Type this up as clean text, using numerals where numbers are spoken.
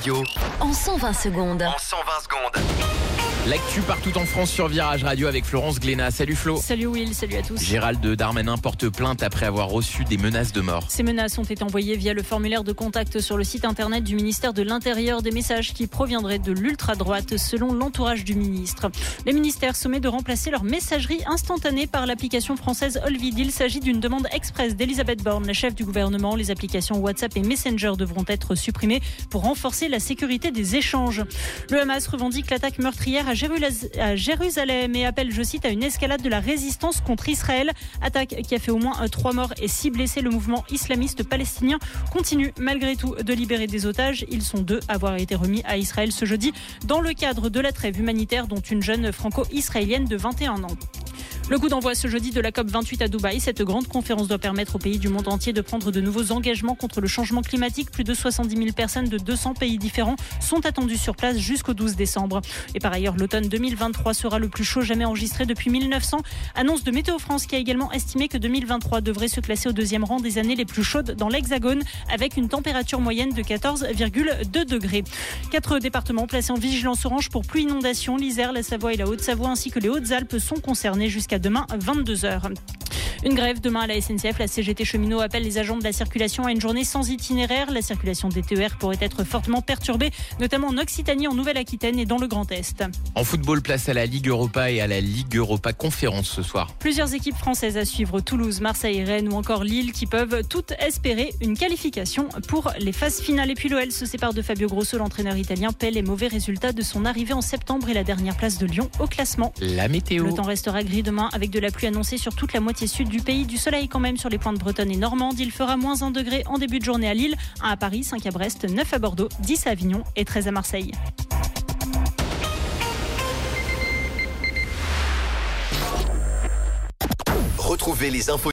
Radio. En 120 secondes. En 120 secondes. L'actu partout en France sur Virage Radio avec Florence Glénat. Salut Flo. Salut Will, salut à tous. Gérald Darmanin porte plainte après avoir reçu des menaces de mort. Ces menaces ont été envoyées via le formulaire de contact sur le site internet du ministère de l'Intérieur, des messages qui proviendraient de l'ultra-droite selon l'entourage du ministre. Les ministères sommaient de remplacer leur messagerie instantanée par l'application française Olvid. Il s'agit d'une demande express d'Elisabeth Borne, la chef du gouvernement. Les applications WhatsApp et Messenger devront être supprimées pour renforcer la sécurité des échanges. Le Hamas revendique l'attaque meurtrière à Jérusalem et appelle, je cite, à une escalade de la résistance contre Israël. Attaque qui a fait au moins 3 morts et 6 blessés. Le mouvement islamiste palestinien continue malgré tout de libérer des otages. Ils sont 2 à avoir été remis à Israël ce jeudi dans le cadre de la trêve humanitaire, dont une jeune franco-israélienne de 21 ans. Le coup d'envoi ce jeudi de la COP28 à Dubaï. Cette grande conférence doit permettre aux pays du monde entier de prendre de nouveaux engagements contre le changement climatique. Plus de 70 000 personnes de 200 pays différents sont attendues sur place jusqu'au 12 décembre. Et par ailleurs, l'automne 2023 sera le plus chaud jamais enregistré depuis 1900. Annonce de Météo France qui a également estimé que 2023 devrait se classer au 2e rang des années les plus chaudes dans l'Hexagone, avec une température moyenne de 14,2 degrés. 4 départements placés en vigilance orange pour pluie inondation. L'Isère, la Savoie et la Haute-Savoie ainsi que les Hautes-Alpes sont concernés jusqu'à demain 22h. Une grève demain à la SNCF. La CGT Cheminot appelle les agents de la circulation à une journée sans itinéraire. La circulation des TER pourrait être fortement perturbée, notamment en Occitanie, en Nouvelle-Aquitaine et dans le Grand Est. En football, place à la Ligue Europa et à la Ligue Europa Conférence ce soir. Plusieurs équipes françaises à suivre, Toulouse, Marseille, Rennes ou encore Lille, qui peuvent toutes espérer une qualification pour les phases finales. Et puis l'OL se sépare de Fabio Grosso. L'entraîneur italien paie les mauvais résultats de son arrivée en septembre et la dernière place de Lyon au classement. La météo. Le temps restera gris demain avec de la pluie annoncée sur toute la moitié sud du pays. Du soleil quand même sur les pointes bretonnes et normandes. Il fera moins 1 degré en début de journée à Lille, 1 à Paris, 5 à Brest, 9 à Bordeaux, 10 à Avignon et 13 à Marseille. Retrouvez les infos